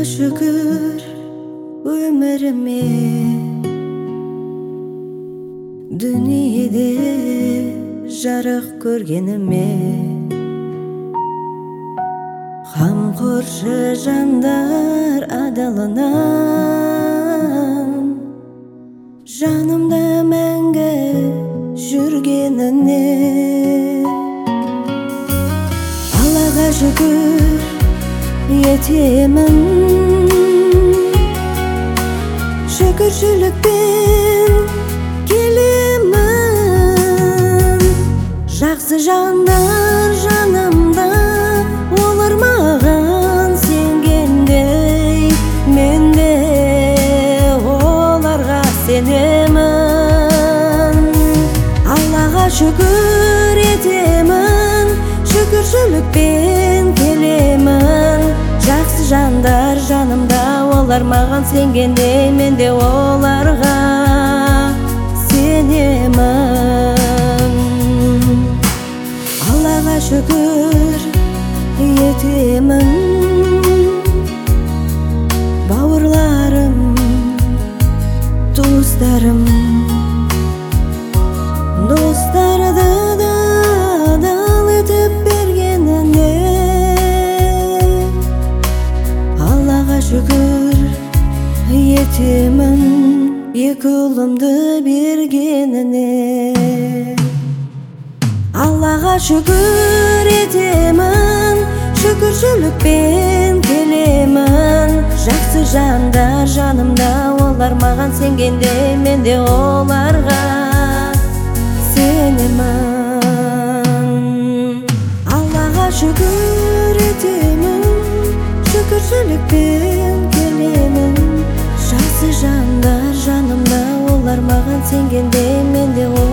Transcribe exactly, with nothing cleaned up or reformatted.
şükür ömrüme dünyada jarık görgenime Hamkorşu jandar adalınan Janımda menge jürgenine Allah'a şükür yetemin Şükürçülükten kelimin Жақсы жандар жанымda Олар маған сенгендей Мен де оларға сенемін Аллаға шүкір етемін Шүкіршілікпен келемін Жақсы жандар жанымда Олар маған сенгендей Мен де оларға сенемін Аллаға шүкір етемін Бауырларым, туыстарым Достарды да адал етіп бергеніне Аллаға шүкір етемін Екі ұлымды бергеніне Аллаға шүкір етемін Шүкіршілікпен келемін Жақсы жандар жанымда Олар маған сенгендей Мен де оларға сенемін Аллаға шүкір етемін Шүкіршілікпен келемін Жақсы жандар жанымда Олар маған сенгендей Мен де оларға